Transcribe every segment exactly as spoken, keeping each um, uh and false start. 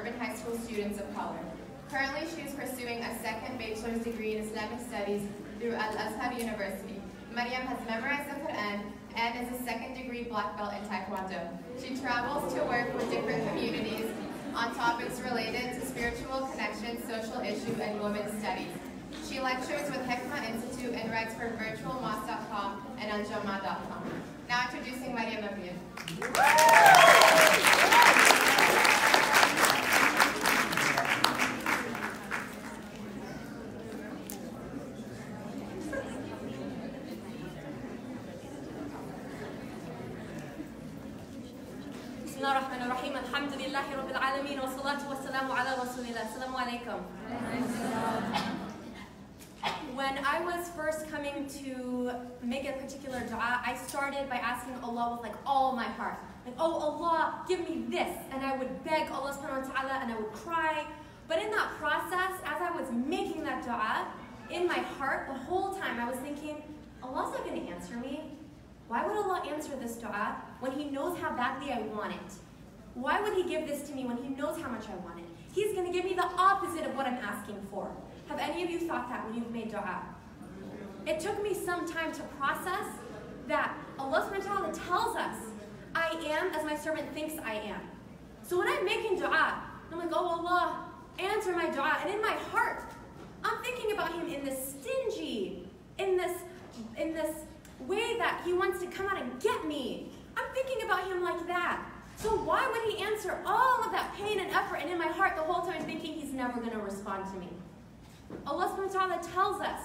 urban high school students of color. Currently, she is pursuing a second bachelor's degree in Islamic Studies through Al-Azhar University. Mariam has memorized the Quran and is a second-degree black belt in Taekwondo. She travels to work with different communities on topics related to spiritual connection, social issue, and women's studies. She lectures with Hekma Institute and writes for virtual mosque dot com and Al-Jama dot com. Now introducing Mariam Abriel. Bismillahirrahmanirrahim. Alhamdulillahi Rabbil Alameen. Wa salatu wa salamu ala Rasulillah. Assalamu alaikum. When I was first coming to make a particular dua, I started by asking Allah with like all my heart. Like, oh Allah, give me this. And I would beg Allah subhanahu wa ta'ala and I would cry. But in that process, as I was making that dua, in my heart, the whole time I was thinking, Allah's not going to answer me. Why would Allah answer this dua when He knows how badly I want it? Why would He give this to me when He knows how much I want it? He's going to give me the opposite of what I'm asking for. Have any of you thought that when you've made dua? It took me some time to process that Allah subhanahu wa ta'ala tells us, I am as my servant thinks I am. So when I'm making dua, I'm like, oh Allah, answer my dua. And in my heart, I'm thinking about Him in this stingy, in this, in this way that He wants to come out and get me. I'm thinking about Him like that. So why would He answer all of that pain and effort? And in my heart, the whole time I'm thinking He's never going to respond to me. Allah subhanahu wa ta'ala tells us,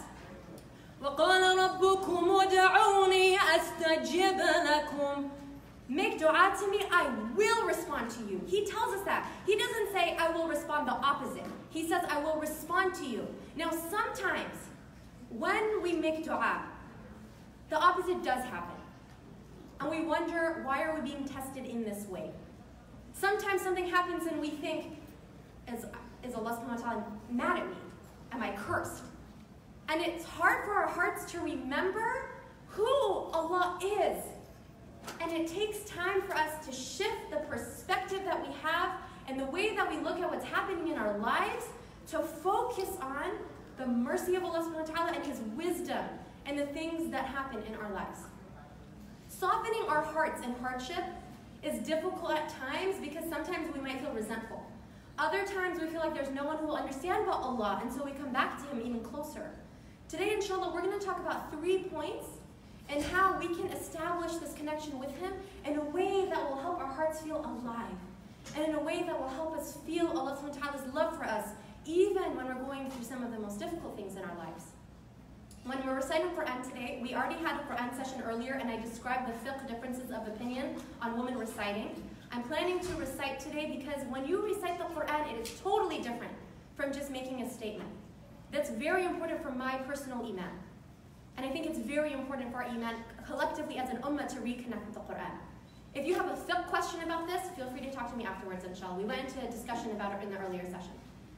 وَقَالَ رَبُّكُمْ وَدَعُونِي أَسْتَجِبَ لَكُمْ. Make dua to me, I will respond to you. He tells us that. He doesn't say, I will respond the opposite. He says, I will respond to you. Now sometimes, when we make dua, the opposite does happen. And we wonder, why are we being tested in this way? Sometimes something happens and we think, is, is Allah subhanahu wa ta'ala mad at me? Am I cursed? And it's hard for our hearts to remember who Allah is. And it takes time for us to shift the perspective that we have and the way that we look at what's happening in our lives to focus on the mercy of Allah subhanahu wa ta'ala and His wisdom and the things that happen in our lives. Softening our hearts in hardship is difficult at times because sometimes we might feel resentful. Other times we feel like there's no one who will understand about Allah, and so we come back to Him even closer. Today, inshallah, we're going to talk about three points and how we can establish this connection with Him in a way that will help our hearts feel alive, and in a way that will help us feel Allah subhanahu wa ta'ala's love for us, even when we're going through some of the most difficult things in our lives. When we're reciting Quran today, we already had a Quran session earlier, and I described the fiqh differences of opinion on women reciting. I'm planning to recite today because when you recite the Quran, it is totally different from just making a statement. That's very important for my personal iman. And I think it's very important for our iman collectively as an ummah to reconnect with the Quran. If you have a fiqh question about this, feel free to talk to me afterwards, inshallah. We went into a discussion about it in the earlier session.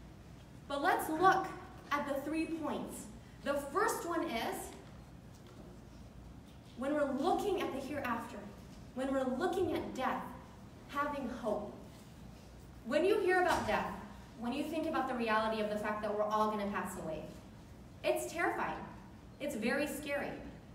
But let's look at the three points. The first one is, when we're looking at the hereafter, when we're looking at death, having hope. When you hear about death, when you think about the reality of the fact that we're all going to pass away, it's terrifying. It's very scary.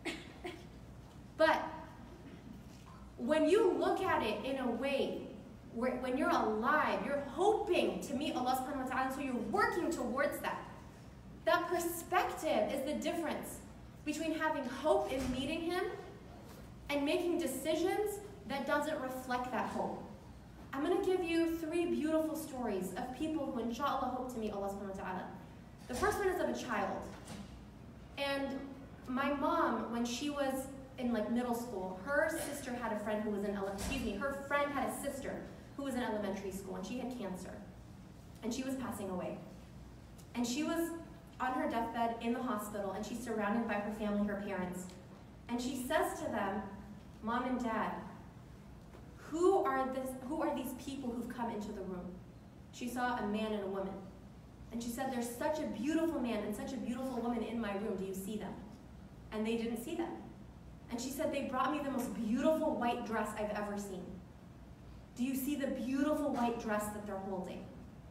But when you look at it in a way where when you're alive, you're hoping to meet Allah subhanahu wa ta'ala, so you're working towards that. That perspective is the difference between having hope in meeting Him and making decisions that doesn't reflect that hope. I'm going to give you three beautiful stories of people who inshallah hope to meet Allah subhanahu wa ta'ala. The first one is of a child. And my mom, when she was in like middle school, her sister had a friend who was in, excuse me, her friend had a sister who was in elementary school, and she had cancer. And she was passing away. And she was on her deathbed in the hospital, and she's surrounded by her family, her parents. And she says to them, Mom and Dad, who are, this, who are these people who've come into the room? She saw a man and a woman. And she said, there's such a beautiful man and such a beautiful woman in my room. Do you see them? And they didn't see them. And she said, they brought me the most beautiful white dress I've ever seen. Do you see the beautiful white dress that they're holding?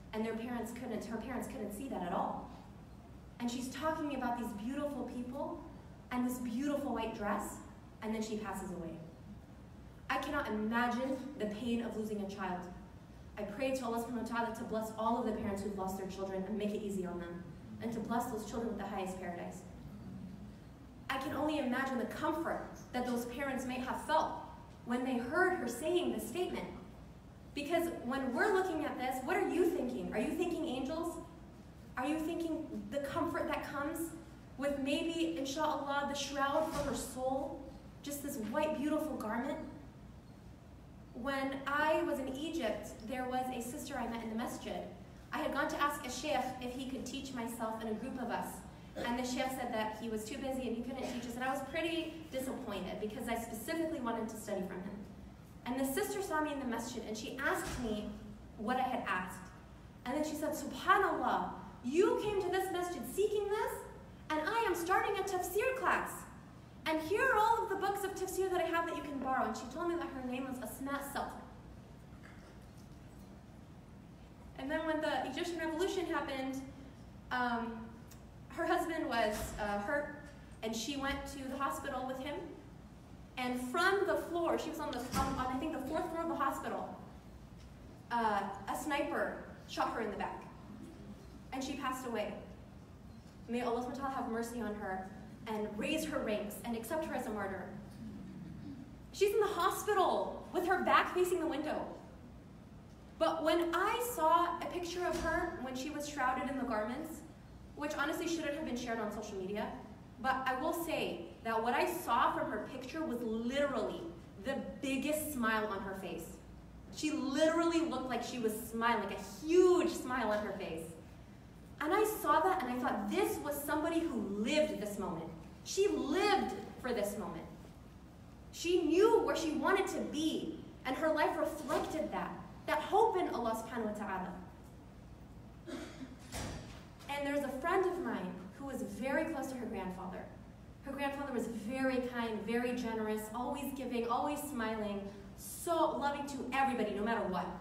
and their parents couldn't, her parents couldn't see that at all. And she's talking about these beautiful people and this beautiful white dress, and then she passes away. I cannot imagine the pain of losing a child. I pray to Allah subhanahu wa ta'ala to bless all of the parents who've lost their children and make it easy on them, and to bless those children with the highest paradise. I can only imagine the comfort that those parents may have felt when they heard her saying this statement. Because when we're looking at this, what are you thinking? Are you thinking angels? Are you thinking the comfort that comes with maybe, inshallah, the shroud for her soul? Just this white, beautiful garment? When I was in Egypt, there was a sister I met in the masjid. I had gone to ask a sheikh if he could teach myself and a group of us. And the sheikh said that he was too busy and he couldn't teach us. And I was pretty disappointed because I specifically wanted to study from him. And the sister saw me in the masjid and she asked me what I had asked. And then she said, SubhanAllah, you came to this masjid seeking this, and I am starting a tafsir class. And here are all of the books of tafsir that I have that you can borrow. And she told me that her name was Asma Salk. And then when the Egyptian Revolution happened, um, her husband was uh, hurt, and she went to the hospital with him. And from the floor, she was on, the, on, on I think, the fourth floor of the hospital, uh, a sniper shot her in the back. And she passed away. May Allah subhanahu wa ta'ala have mercy on her and raise her ranks and accept her as a martyr. She's in the hospital with her back facing the window. But when I saw a picture of her when she was shrouded in the garments, which honestly shouldn't have been shared on social media, but I will say that what I saw from her picture was literally the biggest smile on her face. She literally looked like she was smiling, like a huge smile on her face. And I saw that and I thought, this was somebody who lived this moment. She lived for this moment. She knew where she wanted to be, and her life reflected that, that hope in Allah subhanahu wa ta'ala. And there's a friend of mine who was very close to her grandfather. Her grandfather was very kind, very generous, always giving, always smiling, so loving to everybody, no matter what.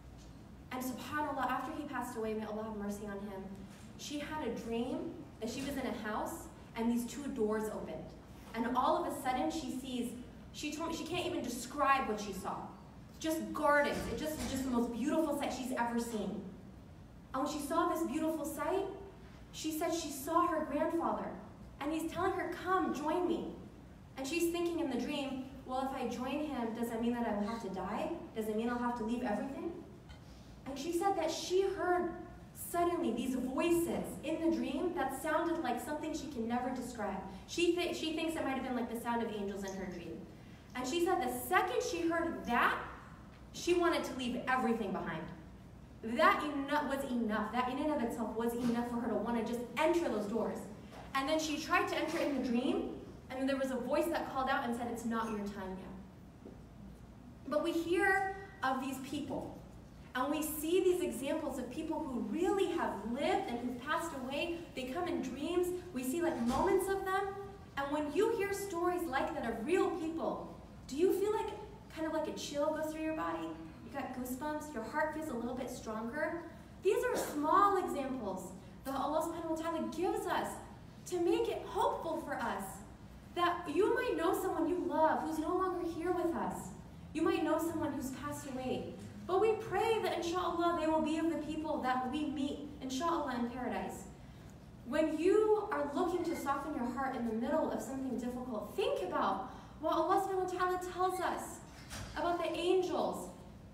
And subhanAllah, after he passed away, may Allah have mercy on him, she had a dream that she was in a house and these two doors opened. And all of a sudden she sees, she told me she can't even describe what she saw. Just gardens, it just was just the most beautiful sight she's ever seen. And when she saw this beautiful sight, she said she saw her grandfather and he's telling her, come, join me. And she's thinking in the dream, well, if I join him, does that mean that I will have to die? Does it mean I'll have to leave everything? And she said that she heard suddenly these voices in the dream that sounded like something she can never describe. She, th she thinks it might have been like the sound of angels in her dream. And she said the second she heard that, she wanted to leave everything behind. That enough was enough. That in and of itself was enough for her to want to just enter those doors. And then she tried to enter in the dream, and then there was a voice that called out and said, it's not your time yet. But we hear of these people, and we see these examples of people who really have lived and who've passed away. They come in dreams. We see like moments of them. And when you hear stories like that of real people, do you feel like kind of like a chill goes through your body? You got goosebumps, your heart feels a little bit stronger? These are small examples that Allah subhanahu wa ta'ala gives us to make it hopeful for us. That you might know someone you love who's no longer here with us. You might know someone who's passed away. But we pray that inshallah they will be of the people that we meet, inshallah, in paradise. When you are looking to soften your heart in the middle of something difficult, think about what Allah subhanahu wa ta'ala tells us about the angels.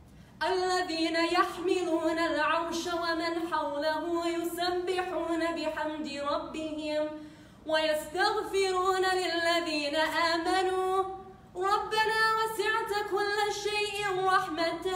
الذين يحملون العرش ومن حوله يسبحون بحمد ربهم ويستغفرون للذين آمنوا ربنا وسعت كل شيء رحمة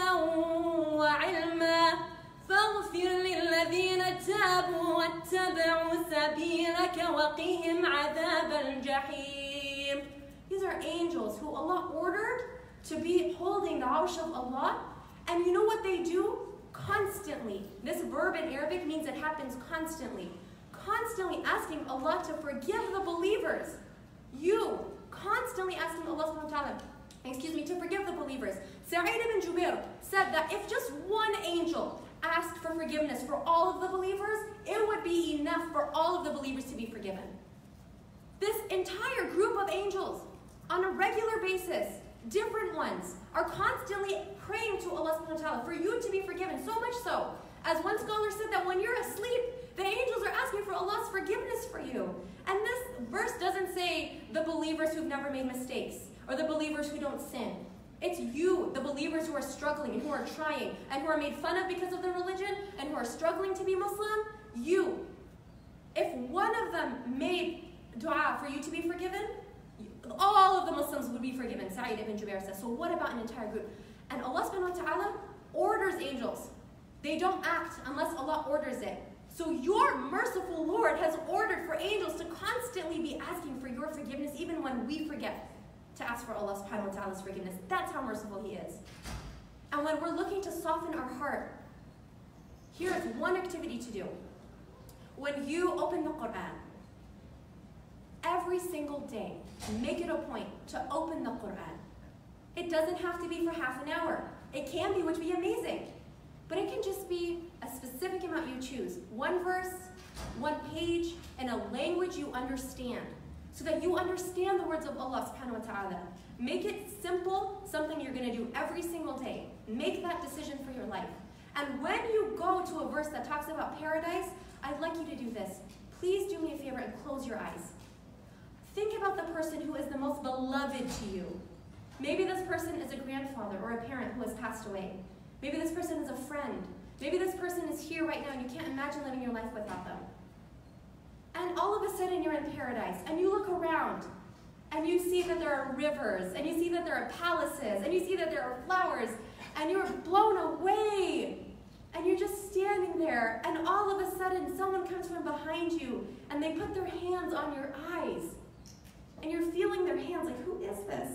وعلما فاغفر للذين تابوا واتبعوا سبيلك وقهم عذاب الجحيم. These are angels who Allah ordered to be holding the Arsh of Allah. And you know what they do? Constantly. This verb in Arabic means it happens constantly. Constantly asking Allah to forgive the believers. You constantly asking Allah subhanahu wa ta'ala, excuse me, to forgive the believers. Sa'id ibn Jubair said that if just one angel asked for forgiveness for all of the believers, it would be enough for all of the believers to be forgiven. This entire group of angels, on a regular basis, different ones, are constantly praying to Allah subhanahu wa ta'ala for you to be forgiven. So much so, as one scholar said, that when you're asleep, the angels are asking for Allah's forgiveness for you. And this verse doesn't say the believers who've never made mistakes or the believers who don't sin. It's you, the believers who are struggling and who are trying and who are made fun of because of their religion and who are struggling to be Muslim. You. If one of them made dua for you to be forgiven, all of the Muslims would be forgiven, Sa'id ibn Jubair says. So what about an entire group? And Allah subhanahu wa ta'ala orders angels. They don't act unless Allah orders it. So your merciful Lord has ordered for angels to constantly be asking for your forgiveness even when we forget to ask for Allah subhanahu wa ta'ala's forgiveness. That's how merciful He is. And when we're looking to soften our heart, here is one activity to do. When you open the Quran, every single day, make it a point to open the Quran. It doesn't have to be for half an hour. It can be, which would be amazing. But it can just be a specific amount you choose. One verse, one page, in a language you understand. So that you understand the words of Allah subhanahu wa ta'ala. Make it simple, something you're going to do every single day. Make that decision for your life. And when you go to a verse that talks about paradise, I'd like you to do this. Please do me a favor and close your eyes. Think about the person who is the most beloved to you. Maybe this person is a grandfather or a parent who has passed away. Maybe this person is a friend. Maybe this person is here right now and you can't imagine living your life without them. And all of a sudden you're in paradise and you look around and you see that there are rivers and you see that there are palaces and you see that there are flowers and you're blown away and you're just standing there and all of a sudden someone comes from behind you and they put their hands on your eyes and you're feeling their hands like, who is this?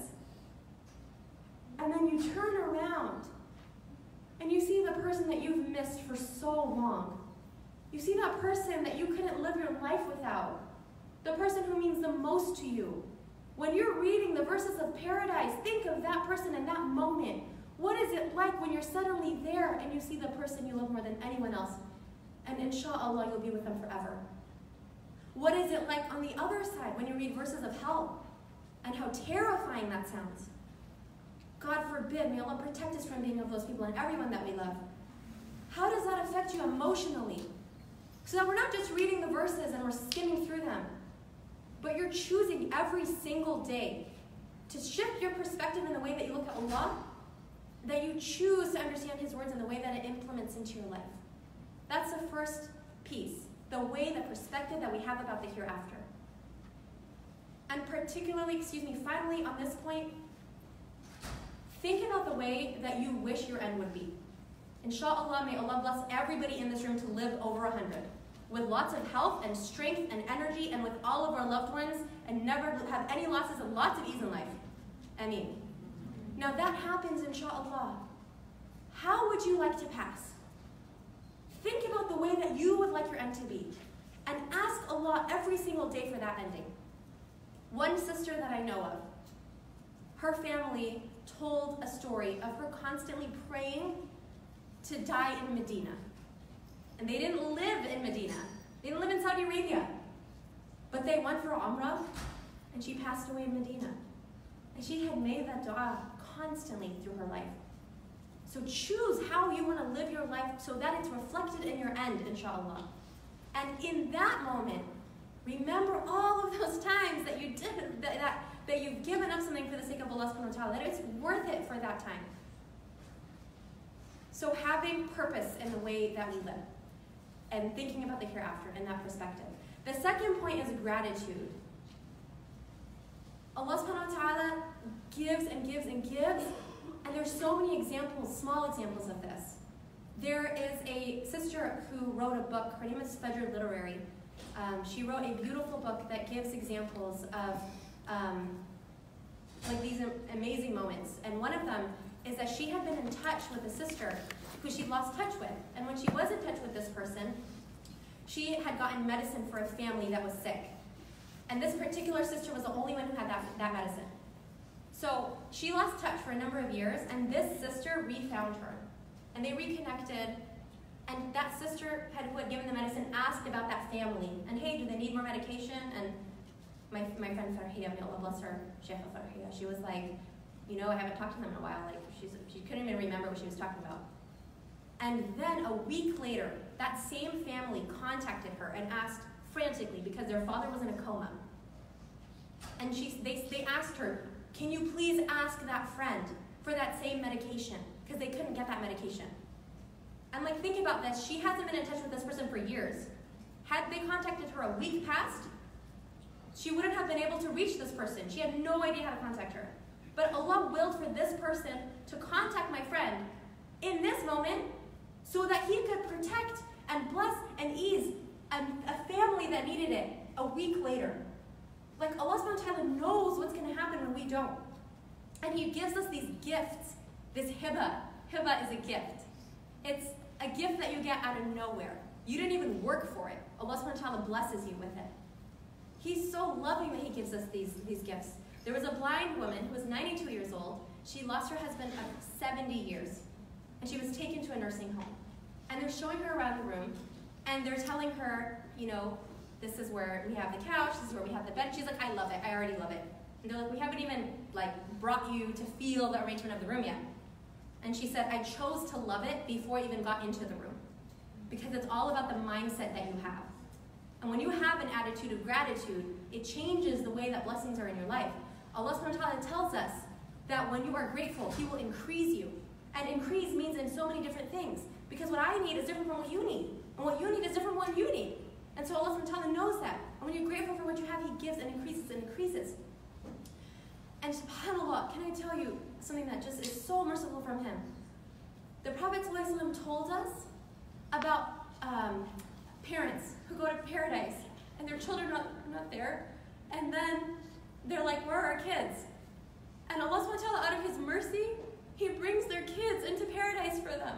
And then you turn around and you see the person that you've missed for so long. You see that person that you couldn't live your life without. The person who means the most to you. When you're reading the verses of paradise, think of that person in that moment. What is it like when you're suddenly there and you see the person you love more than anyone else? And inshallah, you'll be with them forever. What is it like on the other side when you read verses of hell? And how terrifying that sounds. God forbid, may Allah protect us from being of those people and everyone that we love. How does that affect you emotionally? So that we're not just reading the verses and we're skimming through them, but you're choosing every single day to shift your perspective in the way that you look at Allah, that you choose to understand His words in the way that it implements into your life. That's the first piece, the way, the perspective that we have about the hereafter. And particularly, excuse me, finally on this point, think about the way that you wish your end would be. Inshallah, may Allah bless everybody in this room to live over a hundred, with lots of health and strength and energy, and with all of our loved ones, and never have any losses and lots of ease in life. Ameen. Now that happens, inshallah. How would you like to pass? Think about the way that you would like your end to be, and ask Allah every single day for that ending. One sister that I know of, her family told a story of her constantly praying to die in Medina. And they didn't live in Medina. They didn't live in Saudi Arabia. But they went for Umrah, and she passed away in Medina. And she had made that dua constantly through her life. So choose how you want to live your life so that it's reflected in your end, inshallah. And in that moment, remember all of those times that you did, that, that, that you've given up something for the sake of Allah subhanahu wa ta'ala, that it's worth it for that time. So having purpose in the way that we live and thinking about the hereafter in that perspective. The second point is gratitude. Allah subhanahu wa ta'ala gives and gives and gives, and there's so many examples, small examples of this. There is a sister who wrote a book, her name is Fajr Literary. Um, she wrote a beautiful book that gives examples of um, like these amazing moments. And one of them is that she had been in touch with a sister who she'd lost touch with. And when she was in touch with this person, she had gotten medicine for a family that was sick. And this particular sister was the only one who had that, that medicine. So she lost touch for a number of years, and this sister refound her. And they reconnected And that sister had, who had given the medicine asked about that family. And hey, do they need more medication? And my, my friend Farhia, may Allah bless her, Sheikha Farhia, she was like, you know, I haven't talked to them in a while. Like, she's, she couldn't even remember what she was talking about. And then a week later, that same family contacted her and asked frantically, because their father was in a coma. And she, they, they asked her, can you please ask that friend for that same medication? Because they couldn't get that medication. And like, think about this. She hasn't been in touch with this person for years. Had they contacted her a week past, she wouldn't have been able to reach this person. She had no idea how to contact her. But Allah willed for this person to contact my friend in this moment so that he could protect and bless and ease a, a family that needed it a week later. Like, Allah subhanahu wa ta'ala knows what's going to happen when we don't. And He gives us these gifts, this hiba. Hiba is a gift. It's a gift that you get out of nowhere. You didn't even work for it. Allah subhanahu wa ta'ala blesses you with it. He's so loving that He gives us these, these gifts. There was a blind woman who was ninety-two years old. She lost her husband of seventy years. And she was taken to a nursing home. And they're showing her around the room, and they're telling her, you know, this is where we have the couch, this is where we have the bed. She's like, I love it, I already love it. And they're like, we haven't even like brought you to feel the arrangement of the room yet. And she said, I chose to love it before I even got into the room. Because it's all about the mindset that you have. And when you have an attitude of gratitude, it changes the way that blessings are in your life. Allah subhanahu wa ta'ala tells us that when you are grateful, He will increase you. And increase means in so many different things. Because what I need is different from what you need. And what you need is different from what you need. And so Allah subhanahu wa ta'ala knows that. And when you're grateful for what you have, He gives and increases and increases. And subhanAllah, can I tell you something that just is so merciful from Him? The Prophet ﷺ told us about um, parents who go to paradise and their children are not, not there. And then they're like, where are our kids? And Allah subhanahu wa ta'ala, out of His mercy, He brings their kids into paradise for them.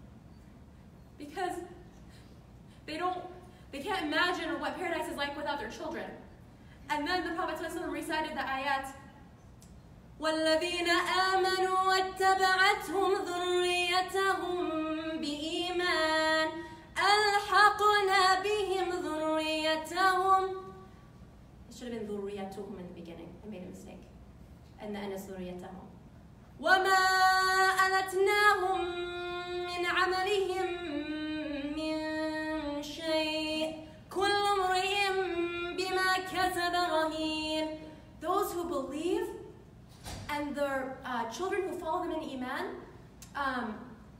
Because they don't, they can't imagine what paradise is like without their children. And then the Prophet ﷺ recited the ayat, وَالَّذِينَ آمَنُوا وَاتَّبَعَتْهُمْ ذُرِّيَّتَهُمْ بِإِيمَانٍ أَلْحَقْنَا بِهِمْ ذُرِّيَّتَهُمْ. It should have been ذُرِّيَّتُهُمْ in the beginning. I made a mistake. And the end is ذُرِّيَّتَهُمْ. وَمَا أَلَتْنَاهُمْ مِنْ عَمَلِهِمْ مِنْ شَيْءٍ كُلُّ امْرِئٍ بِمَا كَسَبَ رَهِينٌ. Those who believe and their uh, children who follow them in Iman, um,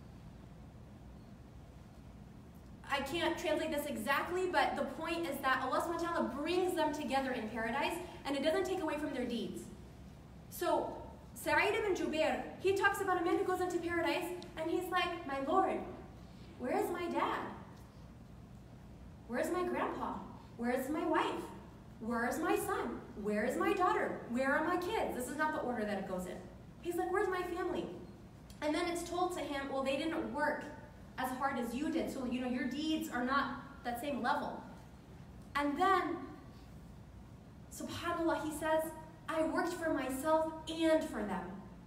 I can't translate this exactly, but the point is that Allah subhanahu wa ta'ala brings them together in paradise, and it doesn't take away from their deeds. So, Sa'id ibn Jubair, he talks about a man who goes into paradise, and he's like, my Lord, where is my dad? Where is my grandpa? Where is my wife? Where is my son? Where is my daughter? Where are my kids? This is not the order that it goes in. He's like, where's my family? And then it's told to him, well, they didn't work as hard as you did, so you know your deeds are not that same level. And then, subhanAllah, he says, I worked for myself and for them.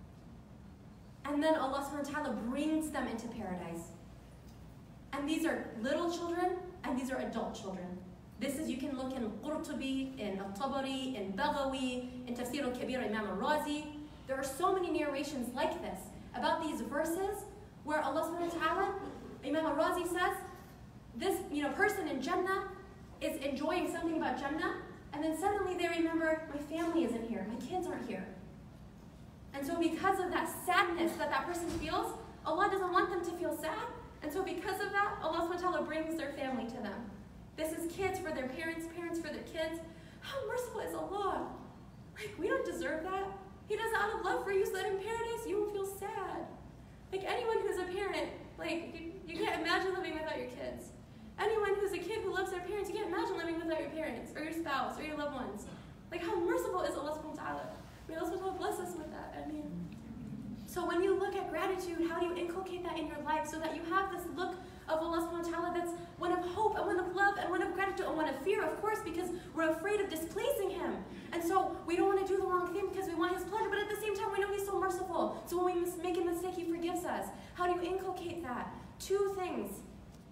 And then Allah subhanahu wa ta'ala brings them into paradise. And these are little children, and these are adult children. This is, you can look in Qurtubi, in Al-Tabari, in Baghawi, in Tafsir al-Kabir Imam al-Razi. There are so many narrations like this about these verses where Allah subhanahu wa ta'ala, Imam al-Razi says, this you know, person in Jannah is enjoying something about Jannah, and then suddenly they remember, my family isn't here, my kids aren't here. And so because of that sadness that that person feels, Allah doesn't want them to feel sad, and so because of that, Allah subhanahu wa ta'ala brings their family to them. This is kids for their parents, parents for their kids. How merciful is Allah? Like, we don't deserve that. He does it out of love for you so that in paradise you won't feel sad. Like, anyone who's a parent, like, you, you can't imagine living without your kids. Anyone who's a kid who loves their parents, you can't imagine living without your parents, or your spouse, or your loved ones. Like, how merciful is Allah subhanahu wa ta'ala? May Allah subhanahu wa ta'ala bless us with that. I mean, so when you look at gratitude, how do you inculcate that in your life so that you have this look of Allah subhanahu wa ta'ala that's one of hope, and one of love, and one of gratitude, and one of fear, of course, because we're afraid of displeasing Him. And so we don't want to do the wrong thing because we want His pleasure, but at the same time we know He's so merciful. So when we make a mistake, He forgives us. How do you inculcate that? Two things.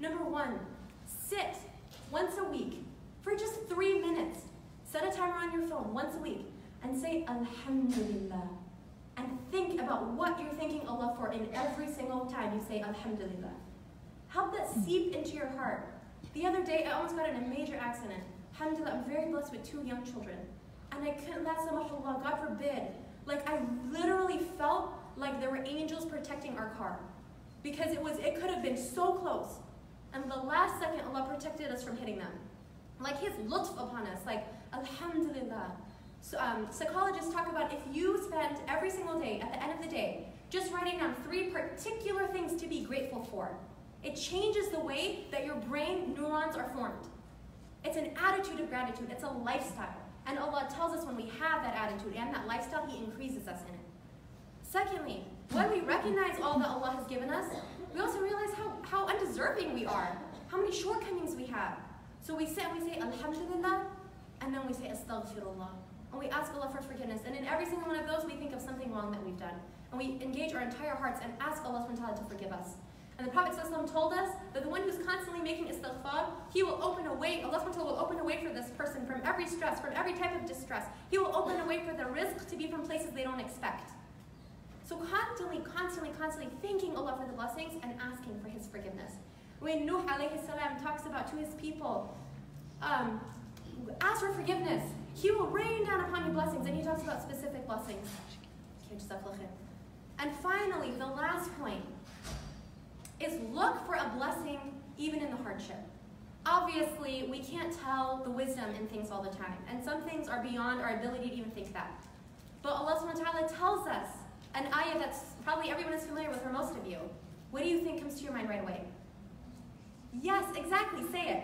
Number one, sit once a week for just three minutes. Set a timer on your phone once a week and say Alhamdulillah. And think about what you're thanking Allah for in every single time you say Alhamdulillah. Help that seep into your heart. The other day, I almost got in a major accident. Alhamdulillah, I'm very blessed with two young children. And I couldn't, that's Allah, God forbid. Like, I literally felt like there were angels protecting our car. Because it was, it could have been so close. And the last second, Allah protected us from hitting them. Like His lutf upon us, like, Alhamdulillah. So, um, psychologists talk about if you spend every single day, at the end of the day, just writing down three particular things to be grateful for, it changes the way that your brain neurons are formed. It's an attitude of gratitude. It's a lifestyle. And Allah tells us when we have that attitude and that lifestyle, He increases us in it. Secondly, when we recognize all that Allah has given us, we also realize how, how undeserving we are, how many shortcomings we have. So we sit and we say, Alhamdulillah, and then we say, Astaghfirullah. And we ask Allah for forgiveness. And in every single one of those, we think of something wrong that we've done. And we engage our entire hearts and ask Allah subhanahu wa ta'ala to forgive us. And the Prophet ﷺ told us that the one who's constantly making istighfar, he will open a way, Allah subhanahu wa ta'ala will open a way for this person from every stress, from every type of distress. He will open a way for the rizq to be from places they don't expect. So constantly, constantly, constantly thanking Allah for the blessings and asking for His forgiveness. When Nuh alayhi salam talks about to his people, um, ask for forgiveness. He will rain down upon you blessings, and he talks about specific blessings. And finally, the last point is look for a blessing even in the hardship. Obviously, we can't tell the wisdom in things all the time, and some things are beyond our ability to even think that. But Allah subhanahu wa ta'ala tells us an ayah that's probably everyone is familiar with, or most of you. What do you think comes to your mind right away? Yes, exactly, say it.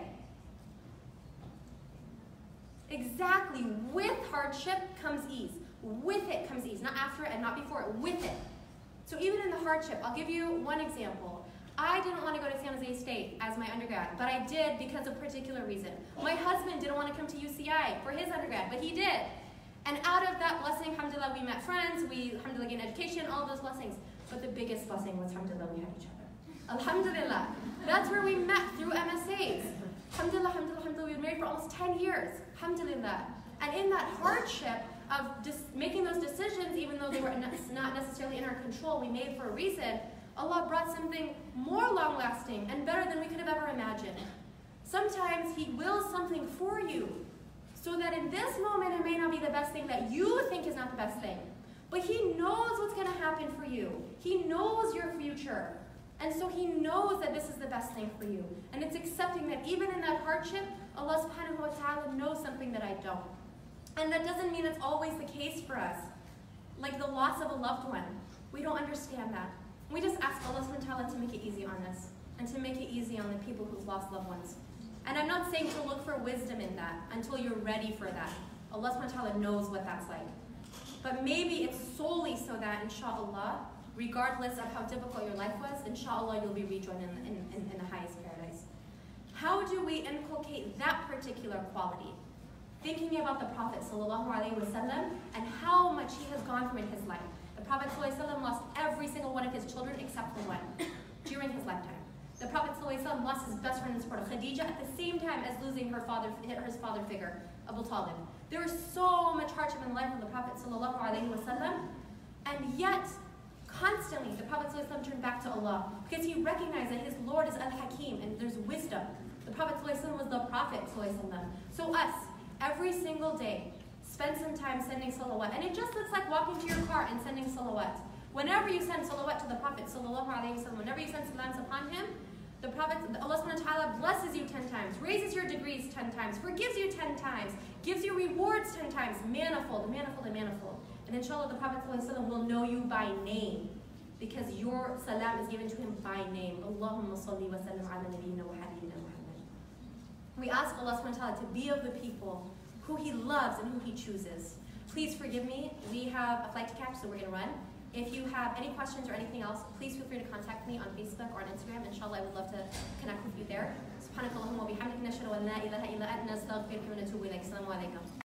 Exactly, with hardship comes ease. With it comes ease, not after it and not before it, with it. So even in the hardship, I'll give you one example. I didn't want to go to San Jose State as my undergrad, but I did because of a particular reason. My husband didn't want to come to U C I for his undergrad, but he did. And out of that blessing, alhamdulillah, we met friends, we, alhamdulillah, gained education, all of those blessings. But the biggest blessing was, alhamdulillah, we had each other. Alhamdulillah. That's where we met, through M S As. Alhamdulillah, alhamdulillah, alhamdulillah, we were married for almost ten years. Alhamdulillah. And in that hardship of just making those decisions, even though they were not necessarily in our control, we made for a reason, Allah brought something more long-lasting and better than we could have ever imagined. Sometimes He wills something for you, so that in this moment it may not be the best thing that you think is not the best thing. But He knows what's going to happen for you. He knows your future. And so He knows that this is the best thing for you. And it's accepting that even in that hardship, Allah subhanahu wa ta'ala knows something that I don't. And that doesn't mean it's always the case for us. Like the loss of a loved one. We don't understand that. We just ask Allah subhanahu wa ta'ala to make it easy on us. And to make it easy on the people who've lost loved ones. And I'm not saying to look for wisdom in that until you're ready for that. Allah subhanahu wa ta'ala knows what that's like. But maybe it's solely so that, inshallah, regardless of how difficult your life was, inshallah, you'll be rejoined in, in, in, in the highest paradise. How do we inculcate that particular quality? Thinking about the Prophet sallallahu alaihi wasallam and how much he has gone through in his life. The Prophet sallallahu alaihi wasallam lost every single one of his children except for one during his lifetime. The Prophet sallallahu alaihi wasallam lost his best friend and supporter, Khadija, at the same time as losing her father, his father figure, Abu Talib. There was so much hardship in the life of the Prophet sallallahu alaihi wasallam, and yet, constantly, the Prophet sallallahu alaihi wasallam turned back to Allah because he recognized that his Lord is Al-Hakim and there's wisdom. The Prophet sallallahu alaihi wasallam was the Prophet sallallahu alaihi wasallam. So us, every single day, spend some time sending salawat. And it just looks like walking to your car and sending salawat. Whenever you send salawat to the Prophet sallallahu alaihi wasallam, whenever you send salams upon him, the Prophet, Allah subhanahu wa ta'ala blesses you ten times, raises your degrees ten times, forgives you ten times, gives you rewards ten times, manifold, manifold, and manifold. And inshallah, the Prophet sallallahu alaihi wasallam will know you by name because your salam is given to him by name. Allahumma salli wa sallam ala nabiyyina wa habibina Muhammad. We ask Allah subhanahu wa ta'ala to be of the people who He loves and who He chooses. Please forgive me. We have a flight to catch, so we're going to run. If you have any questions or anything else, please feel free to contact me on Facebook or on Instagram. Inshallah, I would love to connect with you there. Subhanakallahumma wa bihamdika nashhadu an la ilaha illa anta nastaghfiruka wa natubu ilayk. Assalamu alaikum.